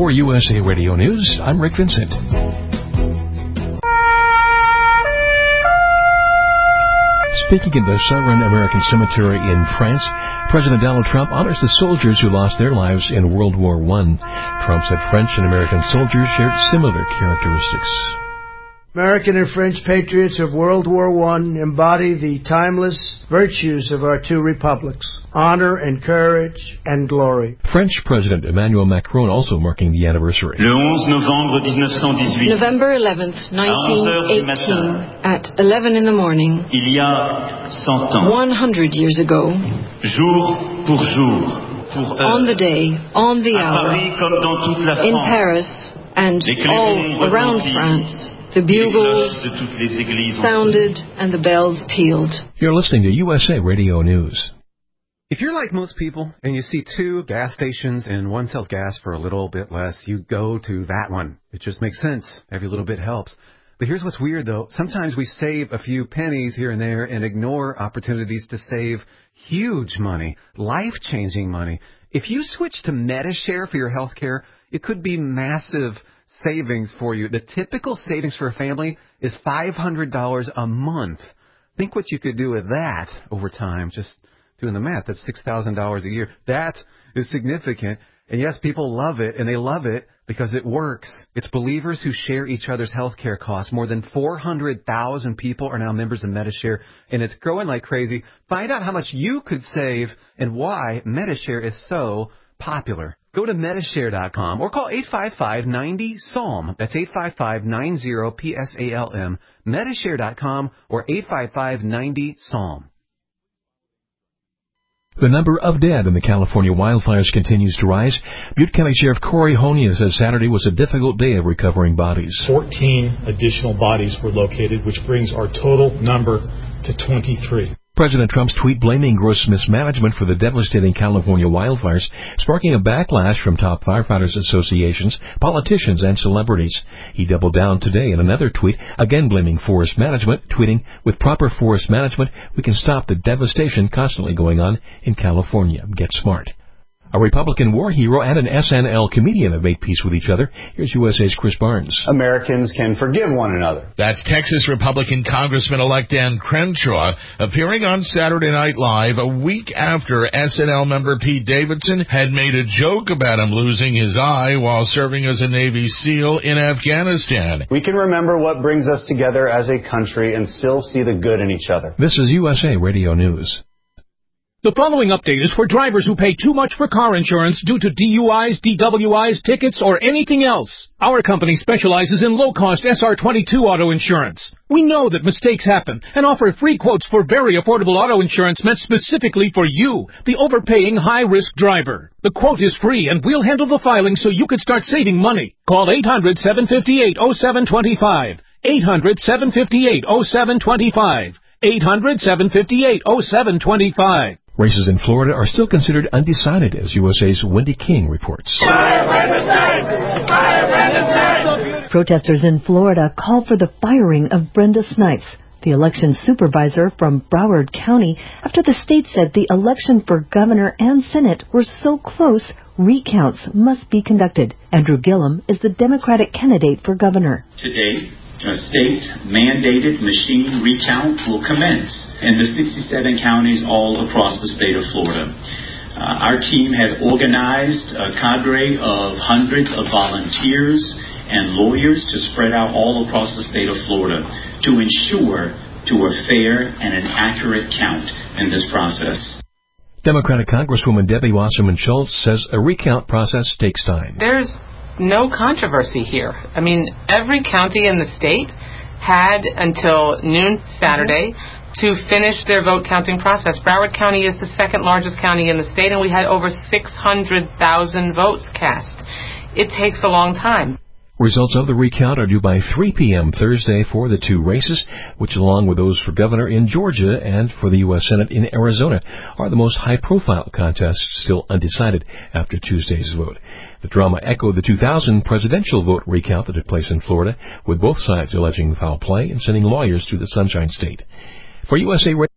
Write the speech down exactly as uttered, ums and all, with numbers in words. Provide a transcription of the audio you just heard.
For U S A Radio News, I'm Rick Vincent. Speaking at the Southern American Cemetery in France, President Donald Trump honors the soldiers who lost their lives in World War One. Trump said French and American soldiers shared similar characteristics. American and French patriots of World War One embody the timeless virtues of our two republics, honor and courage and glory. French President Emmanuel Macron also marking the anniversary. Le onze novembre dix-neuf cent dix-huit. November eleventh, nineteen eighteen, at eleven in the morning. Il y a cent ans. one hundred years ago. Jour pour jour, pour heure. On the day, on the hour. Paris comme dans toute la France. In Paris and all around France. The bugles sounded and the bells pealed. You're listening to U S A Radio News. If you're like most people and you see two gas stations and one sells gas for a little bit less, you go to that one. It just makes sense. Every little bit helps. But here's what's weird, though. Sometimes we save a few pennies here and there and ignore opportunities to save huge money, life-changing money. If you switch to Medi-Share for your health care, it could be massive savings for you. The typical savings for a family is five hundred dollars a month. Think what you could do with that over time. Just doing the math, that's six thousand dollars a year. That is significant. And yes, people love it, and they love it because it works. It's believers who share each other's health care costs. More than four hundred thousand people are now members of Medi-Share, and it's growing like crazy. Find out how much you could save and why Medi-Share is so popular. Go to Medi-Share dot com or call eight five five, nine zero, S A L M. That's eight five five, nine zero, P S A L M. Medi-Share dot com or eight five five, nine zero, S A L M. The number of dead in the California wildfires continues to rise. Butte County Sheriff Corey Honia says Saturday was a difficult day of recovering bodies. fourteen additional bodies were located, which brings our total number to twenty-three. President Trump's tweet blaming gross mismanagement for the devastating California wildfires, sparking a backlash from top firefighters associations, politicians, and celebrities. He doubled down today in another tweet, again blaming forest management, tweeting, "With proper forest management, we can stop the devastation constantly going on in California. Get smart." A Republican war hero and an S N L comedian have made peace with each other. Here's U S A's Chris Barnes. Americans can forgive one another. That's Texas Republican Congressman-elect Dan Crenshaw appearing on Saturday Night Live a week after S N L member Pete Davidson had made a joke about him losing his eye while serving as a Navy SEAL in Afghanistan. We can remember what brings us together as a country and still see the good in each other. This is U S A Radio News. The following update is for drivers who pay too much for car insurance due to D U Is, D W Is, tickets, or anything else. Our company specializes in low-cost S R twenty-two auto insurance. We know that mistakes happen and offer free quotes for very affordable auto insurance meant specifically for you, the overpaying high-risk driver. The quote is free, and we'll handle the filing so you can start saving money. Call eight hundred, seven five eight, oh seven two five. eight hundred, seven five eight, oh seven two five. eight hundred, seven five eight, oh seven two five. Races in Florida are still considered undecided, as U S A's Wendy King reports. Protesters in Florida called for the firing of Brenda Snipes, the election supervisor from Broward County, after the state said the election for governor and Senate were so close, recounts must be conducted. Andrew Gillum is the Democratic candidate for governor. Today, a state-mandated machine recount will commence in the sixty-seven counties all across the state of Florida. Uh, our team has organized a cadre of hundreds of volunteers and lawyers to spread out all across the state of Florida to ensure to a fair and an accurate count in this process. Democratic Congresswoman Debbie Wasserman Schultz says a recount process takes time. There's no controversy here. I mean, every county in the state had until noon Saturday to finish their vote counting process. Broward County is the second largest county in the state, and we had over six hundred thousand votes cast. It takes a long time. Results of the recount are due by three p.m. Thursday for the two races, which, along with those for governor in Georgia and for the U S Senate in Arizona, are the most high-profile contests still undecided after Tuesday's vote. The drama echoed the two thousand presidential vote recount that took place in Florida, with both sides alleging foul play and sending lawyers to the Sunshine State. For U S A